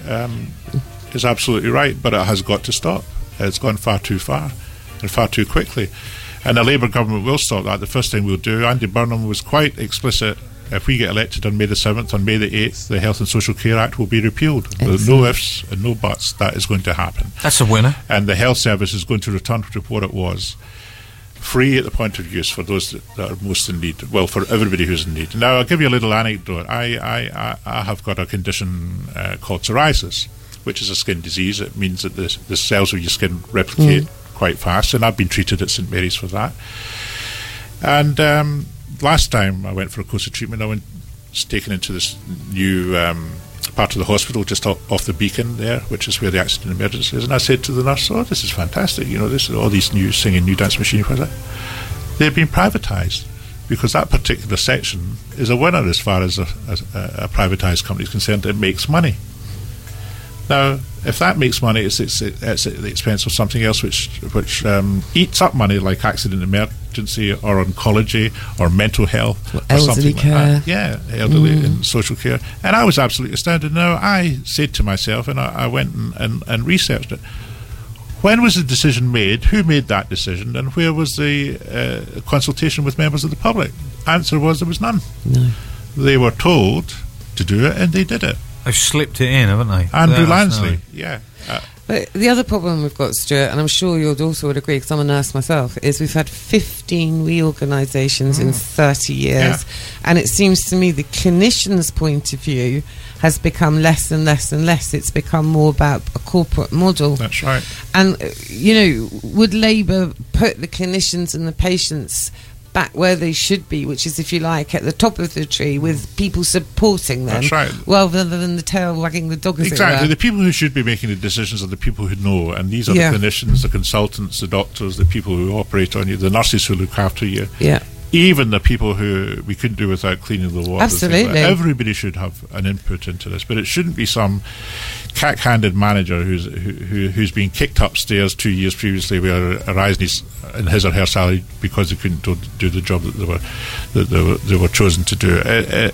is absolutely right. But it has got to stop. It's gone far too far and far too quickly. And the Labour government will stop that. The first thing we'll do, Andy Burnham was quite explicit. If we get elected on May the 7th, on May the 8th, the Health and Social Care Act will be repealed. With no ifs and no buts, that is going to happen. That's a winner. And the health service is going to return to what it was. Free at the point of use for those that are most in need. Well, for everybody who's in need. Now, I'll give you a little anecdote. I have got a condition called psoriasis, which is a skin disease. It means that the cells of your skin replicate quite fast, and I've been treated at St Mary's for that. And last time I went for a course of treatment, I was taken into this new part of the hospital just off the Beacon there, which is where the accident emergency is. And I said to the nurse, "Oh, this is fantastic! You know, this is all these new singing, new dance machines. They've been privatised because that particular section is a winner as far as a privatised company is concerned. It makes money. Now, if that makes money, it's at the expense of something else which eats up money, like accident emergency or oncology or mental health or something like that. Yeah, elderly and social care. And I was absolutely astounded. Now, I said to myself, and I went and researched it, when was the decision made? Who made that decision? And where was the consultation with members of the public? Answer was there was none. No. They were told to do it, and they did it. They've slipped it in, haven't they? Andrew Lansley, yeah. But the other problem we've got, Stuart, and I'm sure your daughter would agree because I'm a nurse myself, is we've had 15 reorganisations in 30 years. And it seems to me the clinician's point of view has become less and less and less. It's become more about a corporate model. That's right. And, you know, would Labour put the clinicians and the patients back where they should be, which is, if you like, at the top of the tree with people supporting them, that's right, rather than the tail wagging the dog? Exactly. The people who should be making the decisions are the people who know, and these are the clinicians, the consultants, the doctors, the people who operate on you, the nurses who look after you. Yeah. Even the people who we couldn't do without cleaning the water. Absolutely. Everybody should have an input into this, but it shouldn't be some cack-handed manager who's been kicked upstairs 2 years previously with a rise in his or her salary because they couldn't do the job that they were chosen to do.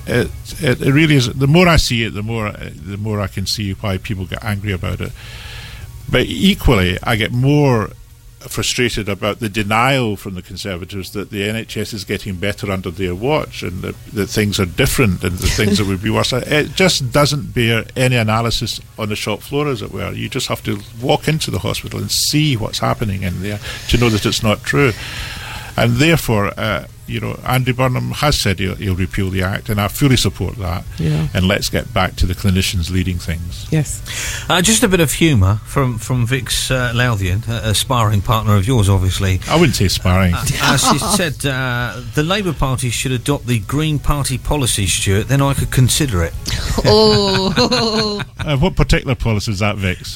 It really is. The more I see it, the more I can see why people get angry about it. But equally, I get more frustrated about the denial from the Conservatives that the NHS is getting better under their watch and that things are different and the things that would be worse. It just doesn't bear any analysis on the shop floor, as it were. You just have to walk into the hospital and see what's happening in there to know that it's not true. And therefore, Andy Burnham has said he'll repeal the Act, and I fully support that. Yeah. And let's get back to the clinicians leading things. Yes. Just a bit of humour from Vix Lothian, a sparring partner of yours, obviously. I wouldn't say sparring. She said the Labour Party should adopt the Green Party policy, Stuart, then I could consider it. Oh. What particular policy is that, Vix?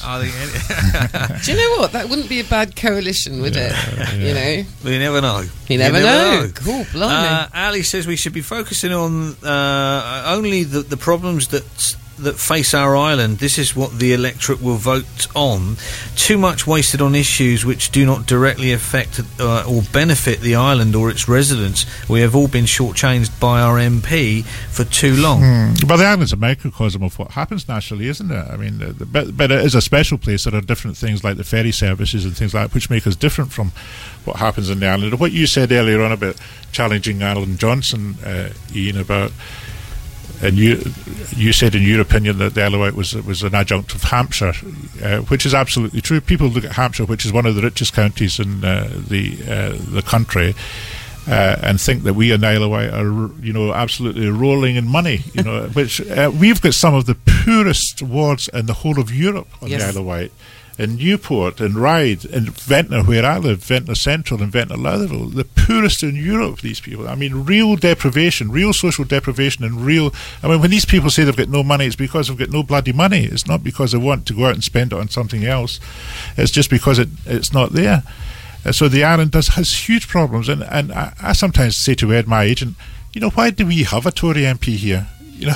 Do you know what? That wouldn't be a bad coalition, would it? Yeah. You know? Well, you never know. You never know. Cool, blimey. Ali says we should be focusing on only the problems that that face our island, this is what the electorate will vote on. Too much wasted on issues which do not directly affect or benefit the island or its residents. We have all been shortchanged by our MP for too long. But the island's a microcosm of what happens nationally, isn't it? I mean, but it is a special place. There are different things like the ferry services and things like that which make us different from what happens in the island. What you said earlier on about challenging Alan Johnson, Ian, about... And you said in your opinion that the Isle of Wight was an adjunct of Hampshire, which is absolutely true. People look at Hampshire, which is one of the richest counties in the country, and think that we in the Isle of Wight are, absolutely rolling in money. Which we've got some of the poorest wards in the whole of Europe on the Isle of Wight. In Newport and Ryde and Ventnor, where I live, Ventnor Central and Ventnor Lotherville, the poorest in Europe, these people. I mean, real deprivation, real social deprivation, and when these people say they've got no money, it's because they've got no bloody money. It's not because they want to go out and spend it on something else. It's just because it's not there. So the island has huge problems, and I sometimes say to Ed, my agent, why do we have a Tory MP here?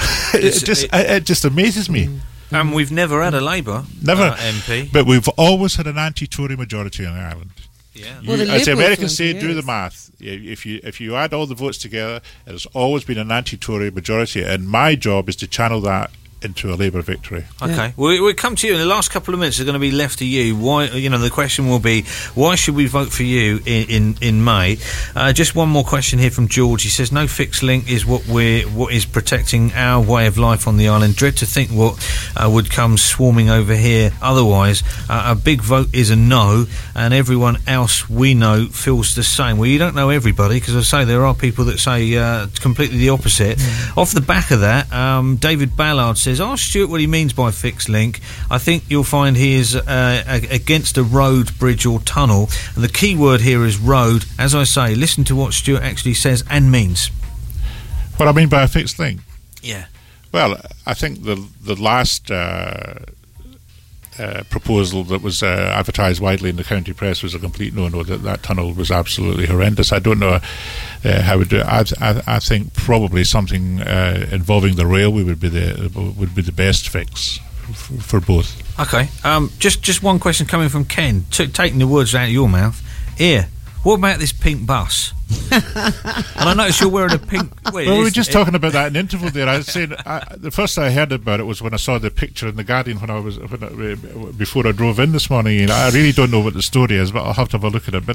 It just amazes me. And we've never had a Labour MP. But we've always had an anti-Tory majority on the island. Yeah. As the Americans say, do the math. If you add all the votes together, it has always been an anti-Tory majority, and my job is to channel that into a Labour victory. Okay, we'll come to you in the last couple of minutes. Are going to be left to you. Why? The question will be, why should we vote for you in May? Just one more question here from George. He says, no fixed link is what is protecting our way of life on the island. Dread to think what would come swarming over here otherwise. A big vote is a no, and everyone else we know feels the same. Well, you don't know everybody, because I say there are people that say completely the opposite. Off the back of that, David Ballard says, ask Stuart what he means by fixed link. I think you'll find he is against a road, bridge or tunnel, and the key word here is road. As I say, listen to what Stuart actually says and means. What I mean by a fixed link? Yeah. Well, I think the last proposal that was advertised widely in the county press was a complete no-no. That tunnel was absolutely horrendous. I don't know how we do it. I think probably something involving the railway would be the best fix for both. Okay. Just one question coming from Ken, taking the words out of your mouth. Here, what about this pink bus? And I noticed you're wearing a pink... we were just talking about that in the interval there. I was saying the first I heard about it was when I saw the picture in the Guardian before I drove in this morning. I really don't know what the story is, but I'll have to have a look at it. But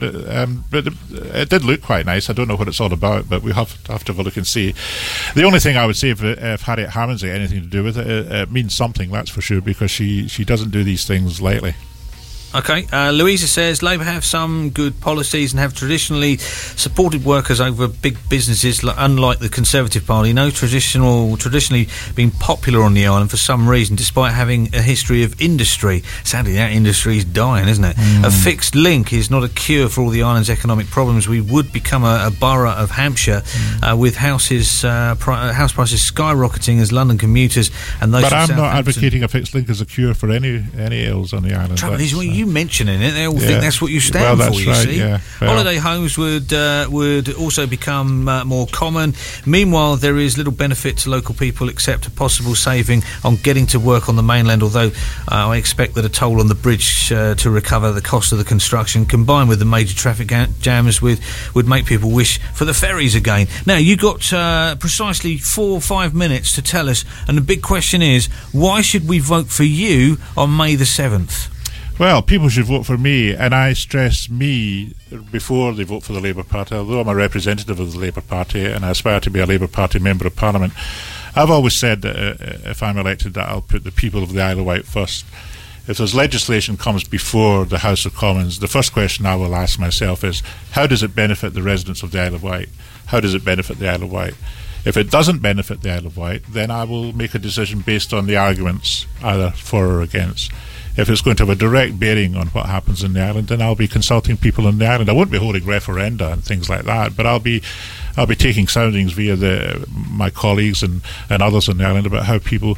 it did look quite nice. I don't know what it's all about, but we have to have a look and see. The only thing I would say, if Harriet Harman's got anything to do with it, it means something, that's for sure, because she doesn't do these things lightly. Okay, Louisa says Labour have some good policies and have traditionally supported workers over big businesses, unlike the Conservative Party. No traditionally been popular on the island for some reason, despite having a history of industry. Sadly, that industry is dying, isn't it? A fixed link is not a cure for all the island's economic problems. We would become a borough of Hampshire with house prices skyrocketing as London commuters and those. But I'm not advocating a fixed link as a cure for any ills on the island. Trouble is, you mentioning it, they all think that's what you stand for. You see, holiday homes would also become more common. Meanwhile, there is little benefit to local people except a possible saving on getting to work on the mainland. Although I expect that a toll on the bridge to recover the cost of the construction, combined with the major traffic jams, would make people wish for the ferries again. Now, you got precisely 4 or 5 minutes to tell us, and the big question is, why should we vote for you on May the 7th? Well, people should vote for me, and I stress me before they vote for the Labour Party. Although I'm a representative of the Labour Party and I aspire to be a Labour Party Member of Parliament, I've always said that if I'm elected, that I'll put the people of the Isle of Wight first. If there's legislation comes before the House of Commons, the first question I will ask myself is, how does it benefit the residents of the Isle of Wight? How does it benefit the Isle of Wight? If it doesn't benefit the Isle of Wight, then I will make a decision based on the arguments, either for or against. If it's going to have a direct bearing on what happens in the island, then I'll be consulting people on the island. I won't be holding referenda and things like that, but I'll be taking soundings via my colleagues and others on the island about how people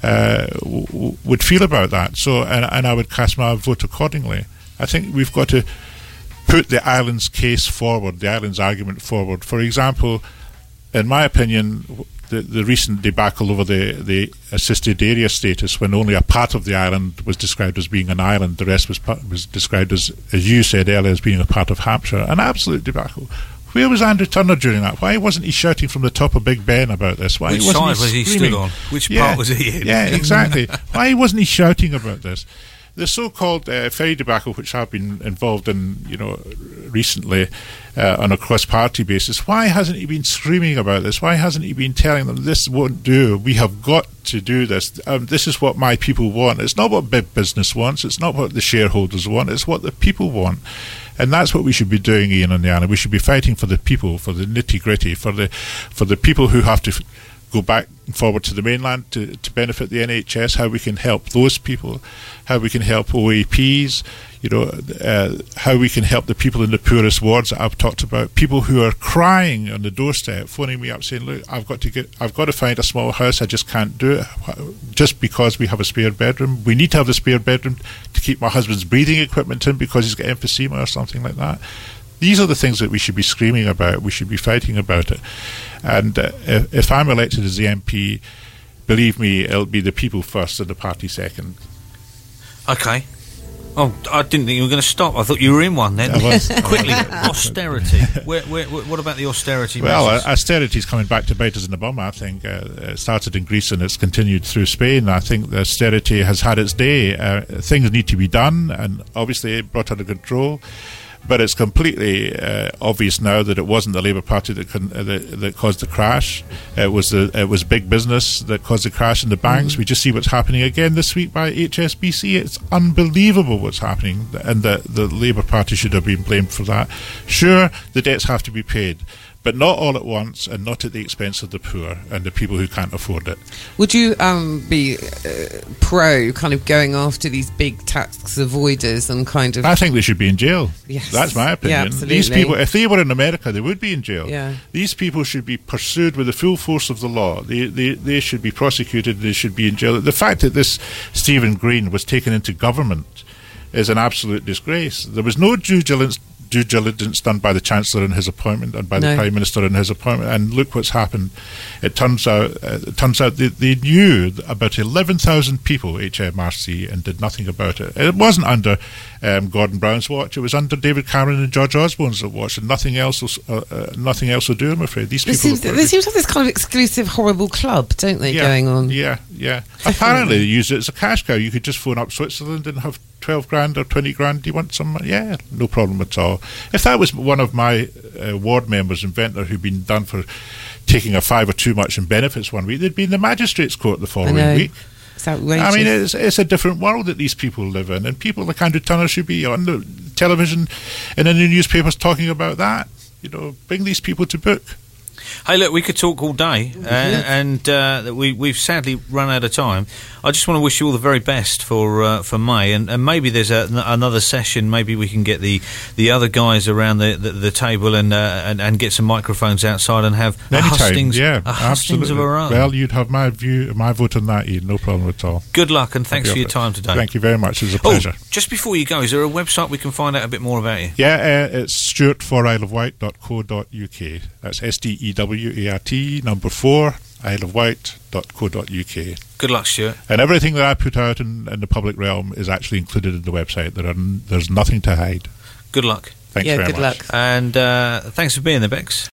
would feel about that. So, and I would cast my vote accordingly. I think we've got to put the island's case forward, the island's argument forward. For example, in my opinion, the recent debacle over the assisted area status, when only a part of the island was described as being an island, the rest was described as you said earlier, as being a part of Hampshire. An absolute debacle. Where was Andrew Turner during that? Why wasn't he shouting from the top of Big Ben about this? Why Which wasn't side was he stood on? Which part was he in? Yeah, exactly. Why wasn't he shouting about this? The so-called ferry debacle, which I've been involved in, recently on a cross-party basis, why hasn't he been screaming about this? Why hasn't he been telling them this won't do? We have got to do this. This is what my people want. It's not what big business wants. It's not what the shareholders want. It's what the people want. And that's what we should be doing, Ian, on the island. We should be fighting for the people, for the nitty-gritty, for the people who have to go back and forward to the mainland to benefit the NHS, how we can help those people, how we can help OAPs, how we can help the people in the poorest wards that I've talked about, people who are crying on the doorstep, phoning me up saying, look, I've got to find a small house, I just can't do it, just because we have a spare bedroom. We need to have a spare bedroom to keep my husband's breathing equipment in because he's got emphysema or something like that. These are the things that we should be screaming about. We should be fighting about it. And if I'm elected as the MP, believe me, it'll be the people first and the party second. Okay. Oh, I didn't think you were going to stop. I thought you were in one then. Quickly, austerity. What about the austerity measures? Well, austerity is coming back to bite us in the bum, I think. It started in Greece and it's continued through Spain. I think the austerity has had its day. Things need to be done, and obviously brought under control. But it's completely obvious now that it wasn't the Labour Party that caused the crash. It was big business that caused the crash in the banks. We just see what's happening again this week by HSBC. It's unbelievable what's happening, and the Labour Party should have been blamed for that. Sure, the debts have to be paid, but not all at once, and not at the expense of the poor and the people who can't afford it. Would you be pro kind of going after these big tax avoiders and kind of... I think they should be in jail. Yes. That's my opinion. Yeah, absolutely. These people, if they were in America, they would be in jail. Yeah. These people should be pursued with the full force of the law. They should be prosecuted. They should be in jail. The fact that this Stephen Green was taken into government is an absolute disgrace. There was no due diligence done by the Chancellor in his appointment and by the Prime Minister in his appointment, and look what's happened. It turns out they knew about 11,000 people, HMRC, and did nothing about it. It wasn't under Gordon Brown's watch. It was under David Cameron and George Osborne's watch, and nothing else will do, I'm afraid. These people they seem to have this kind of exclusive, horrible club, don't they, going on? Yeah. Apparently they used it as a cash cow. You could just phone up Switzerland and have 12 grand or 20 grand. Do you want some? Yeah, no problem at all. If that was one of my ward members in Ventnor who'd been done for taking a fiver too much in benefits one week, they'd be in the magistrates' court the following week. It's outrageous. I mean, it's a different world that these people live in, and people like Andrew Turner should be on the television and in the newspapers talking about that. Bring these people to book. Hey, look, we could talk all day, and we've sadly run out of time. I just want to wish you all the very best for May, and maybe there's another session. Maybe we can get the other guys around the table and get some microphones outside and have a hustings of our own. Well, you'd have my vote on that, Ian. No problem at all. Good luck, and thanks for your time today. Thank you very much. It was a pleasure. Just before you go, is there a website we can find out a bit more about you? Yeah, it's stuartforisleofwight.co.uk. That's STEWART number 4 isleofwight.co.uk. Good luck, Stuart. And everything that I put out in the public realm is actually included in the website. There's nothing to hide. Good luck. Thanks very much. Good luck. And thanks for being there, Bex.